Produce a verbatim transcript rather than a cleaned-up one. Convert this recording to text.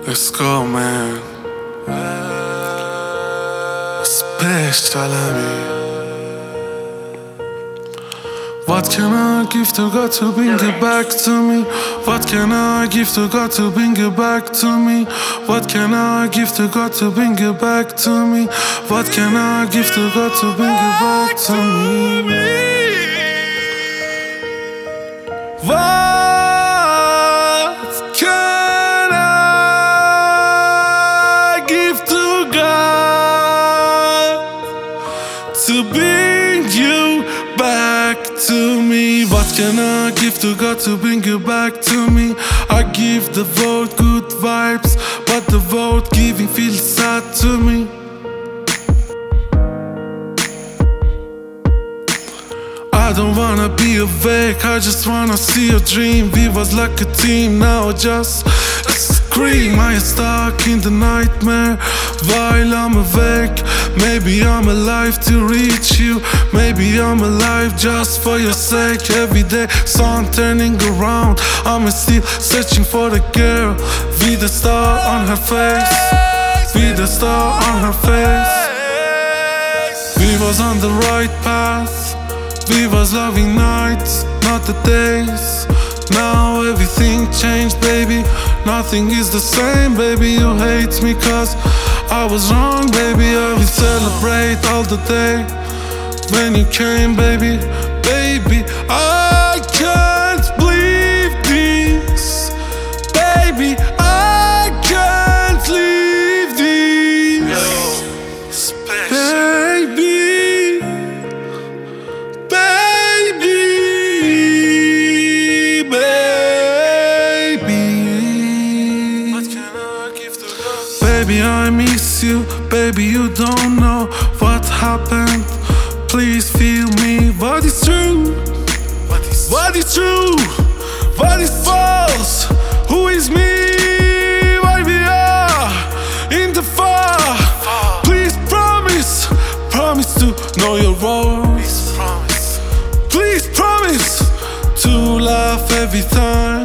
Let's go, man. Special, What can I give to God to bring you back to me? What can I give to God to bring you back to me? What can I give to God to bring you back to me? What can I give to God to bring you back to me? What can I give to God to bring you back to me? What can I give to God to bring you back to me? I give the vote good vibes, but the vote giving feels sad to me. I don't wanna be awake, I just wanna see a dream. We was like a team, now I just scream. I am stuck in the nightmare while I'm awake. Maybe I'm alive to reach you, maybe I'm alive just for your sake. Every day sun turning around, I'm still searching for the girl with the star on her face, with the star on her face. We was on the right path, we was loving nights, not the days. Now everything changed, baby. Nothing is the same, baby. You hate me cause I was wrong, baby. I will celebrate all the day when you came, baby. Baby, I can't believe this. Baby, I can't leave this. Yo, baby. Baby, I miss you, baby, you don't know what happened. Please feel me, what is true? What is, what is true? What is false? Who is me? Why we are in the far? Please promise, promise to know your voice. Please promise to laugh every time.